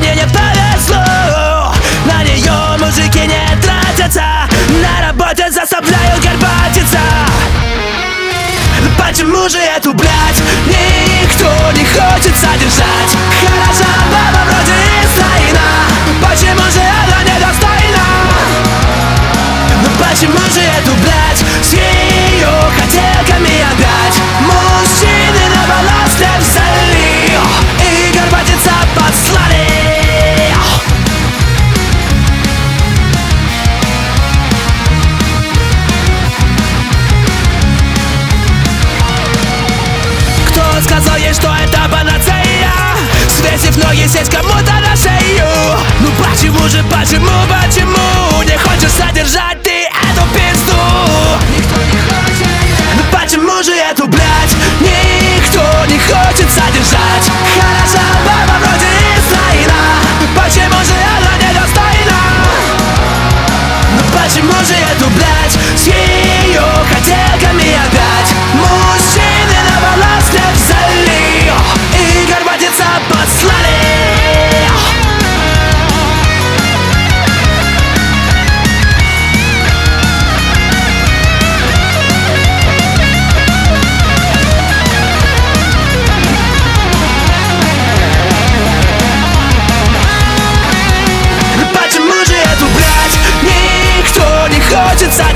мне не повезло. На нее мужики не тратятся, на работе заставляют горбатиться. Почему же эту, блядь, никто не хочет содержать? Хороша баба вроде и стройна, почему же она недостойна? Ну почему же эту, блядь, с ее хотелками опять мужчины на балласте взяли и горбатиться послали? Кто сказал ей, что это панацея? Свесив ноги, сесть кому-то на шею. Ну почему же, почему не хочешь содержать ты эту пизду? Никто не хочет. Ну почему же эту, блядь, никто не хочет содержать? Хороша баба вроде и стройна, почему же она недостойна? Ну почему же эту, блядь, с ее хотелками опять мужчины на балласте взяли и горбатиться послали? Почему же эту, блядь, никто не хочет содержать?